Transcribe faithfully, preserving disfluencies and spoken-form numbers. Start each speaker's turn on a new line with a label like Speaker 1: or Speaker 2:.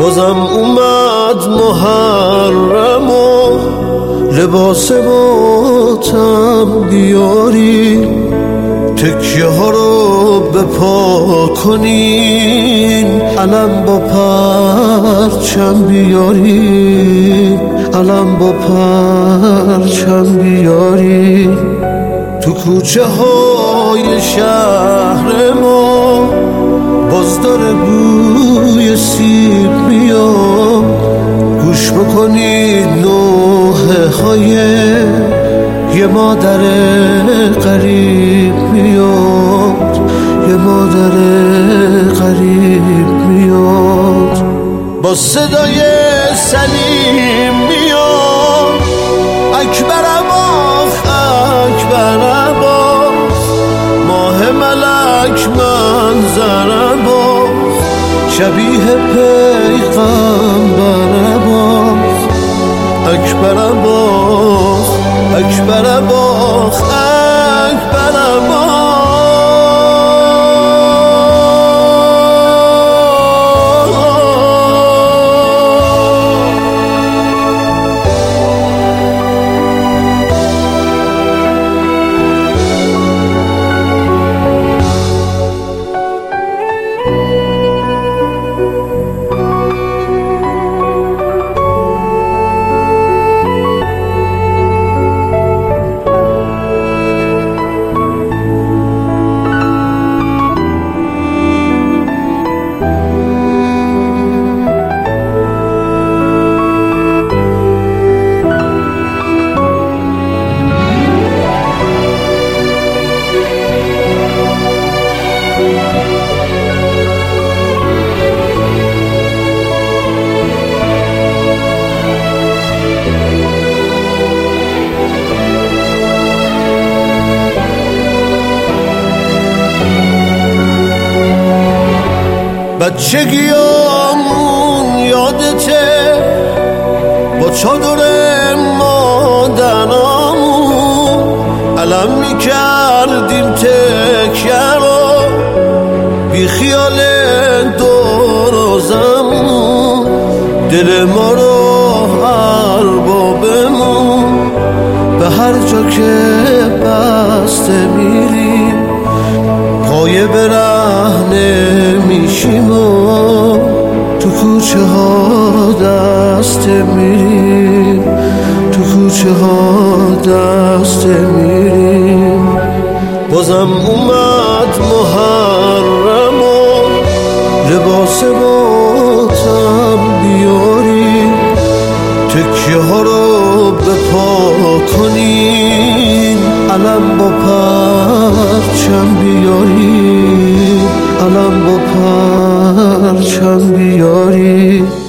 Speaker 1: بازم اومد محرم و لباس ماتم بیاری، تکیه ها رو به پا کنین، علم با پرچم بیاری، علم با پرچم بیاری. تو کوچه های شهر ما باز داره بوی سیب میاد، گوش بکنید نوحه های یه مادر غریب میاد، یه مادر غریب میاد، با صدای سلیم میاد، اکبر عباس اکبر عباس، ماه ملک منظر عباس، شبیه پیغمبر عباس، اکبر عباس اکبر عباس اکبر عباس. بچگیامون یادته، با چادر مادرامون علم میکردیم تکیه رو، بی خیال دورازمون، دل ما رو اربابمون، به هر جا که بسته میریم پایه برهنه میشیم و تو کوچه ها دسته میریم، تو کوچه ها دسته میریم. بازم اومد محرم و لباس ماتم بیاری، تکیه ها رو به پا کنین، علم با پرچم بیاری، علم با پرچم بیاری.